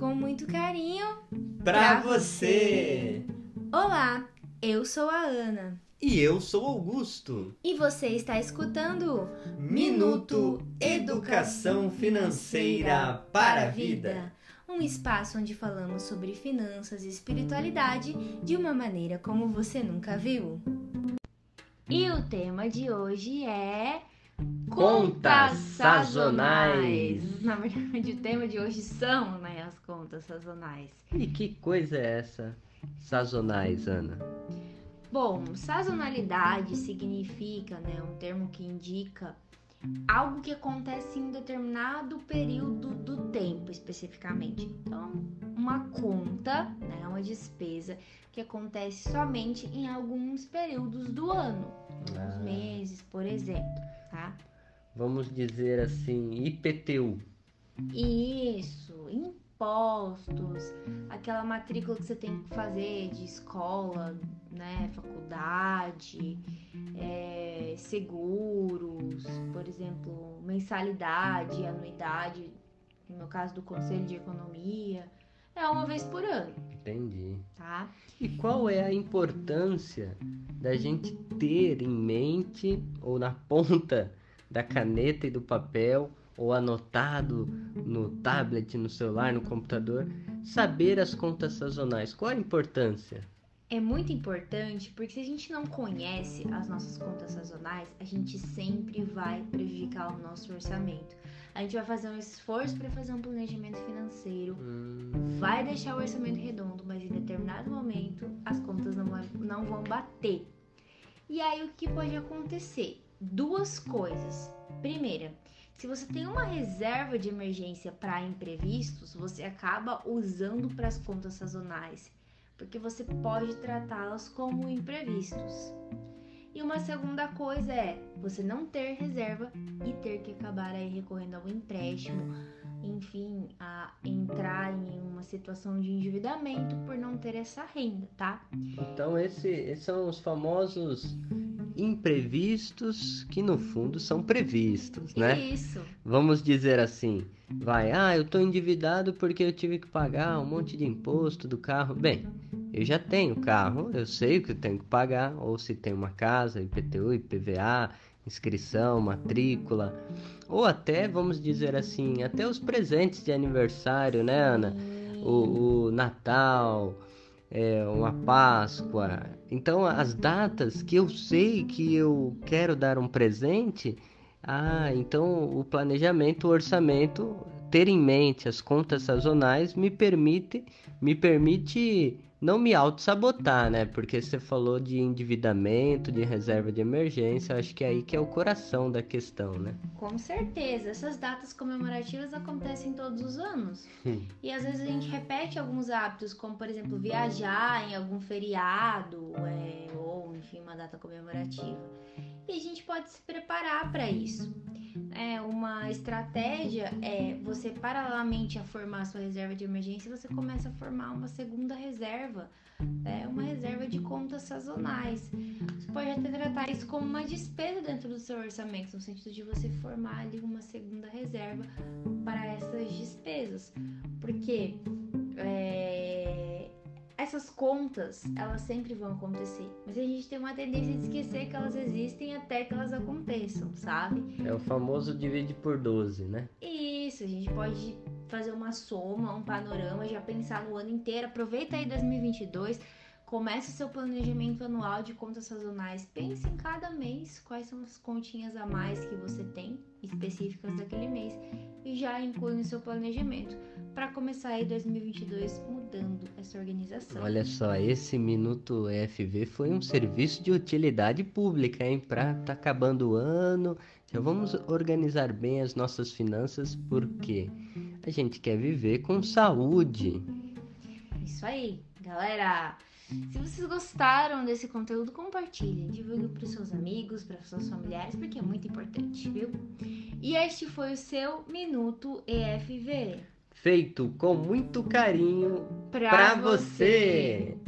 com muito carinho Pra você! Olá, eu sou a Ana E eu sou Augusto. e você está escutando Minuto Educação Financeira para a Vida. Um espaço onde falamos sobre finanças e espiritualidade de uma maneira como você nunca viu. E o tema de hoje é Contas sazonais. Na verdade, o tema de hoje são, as contas sazonais. E que coisa é essa? Sazonais, Ana? Bom, sazonalidade significa, um termo que indica algo que acontece em determinado período do tempo, especificamente. Então, uma conta, uma despesa que acontece somente em alguns períodos do ano, alguns meses, por exemplo, tá? Vamos dizer assim, IPTU. Isso, impostos, aquela matrícula que você tem que fazer de escola, faculdade, seguros, por exemplo, mensalidade, anuidade, no meu caso do Conselho de Economia, é uma vez por ano. Entendi. Tá? E qual é a importância da gente ter em mente, ou na ponta da caneta e do papel, ou anotado no tablet, no celular, no computador, saber as contas sazonais? Qual a importância? É muito importante porque se a gente não conhece as nossas contas sazonais, a gente sempre vai prejudicar o nosso orçamento. A gente vai fazer um esforço para fazer um planejamento financeiro, vai deixar o orçamento redondo, mas em determinado momento as contas não vão bater. E aí o que pode acontecer? Duas coisas. Primeira, se você tem uma reserva de emergência para imprevistos, você acaba usando para as contas sazonais, porque você pode tratá-las como imprevistos. E uma segunda coisa é você não ter reserva e ter que acabar aí recorrendo ao empréstimo, enfim, a entrar em uma situação de endividamento por não ter essa renda, tá? Então esses são os famosos imprevistos que no fundo são previstos, né? Isso. Vamos dizer assim, eu tô endividado porque eu tive que pagar um monte de imposto do carro. Bem, eu já tenho carro, eu sei o que eu tenho que pagar, ou se tem uma casa, IPTU, IPVA, inscrição, matrícula, ou até, vamos dizer assim, até os presentes de aniversário, né, Ana? O Natal, uma Páscoa. Então, as datas que eu sei que eu quero dar um presente, então o planejamento, o orçamento, ter em mente as contas sazonais me permite não me auto-sabotar, né? Porque você falou de endividamento, de reserva de emergência, acho que é aí que é o coração da questão, né? Com certeza, essas datas comemorativas acontecem todos os anos. E às vezes a gente repete alguns hábitos, como por exemplo, viajar em algum feriado, ou enfim, uma data comemorativa. E a gente pode se preparar para isso. Uma estratégia é você, paralelamente a formar a sua reserva de emergência, você começa a formar uma segunda reserva, uma reserva de contas sazonais. Você pode até tratar isso como uma despesa dentro do seu orçamento, no sentido de você formar ali uma segunda reserva para essas despesas. Porque essas contas, elas sempre vão acontecer, mas a gente tem uma tendência de esquecer que elas existem até que elas aconteçam, sabe? É o famoso divide por 12, né? Isso, a gente pode fazer uma soma, um panorama, já pensar no ano inteiro. Aproveita aí 2022, comece o seu planejamento anual de contas sazonais. Pense em cada mês quais são as continhas a mais que você tem, específicas daquele mês, e já inclui no seu planejamento, para começar aí 2022 mudando essa organização. Olha só, esse Minuto EFV foi um serviço de utilidade pública, hein? Tá acabando o ano, já vamos organizar bem as nossas finanças, porque a gente quer viver com saúde. Isso aí, galera! Se vocês gostaram desse conteúdo, compartilhem, divulguem para os seus amigos, para os seus familiares, porque é muito importante, viu? E este foi o seu Minuto EFV. Feito com muito carinho Pra pra você.